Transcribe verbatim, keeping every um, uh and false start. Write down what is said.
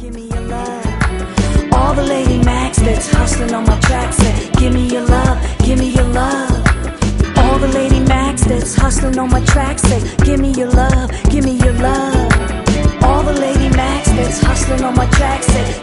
give me your love. All the Lady Macs that's hustling on my track say, give me your love, give me your love. All the Lady Macs that's hustling on my track say, give me your love, give me your love. All the Lady Macs that's hustling on my track say,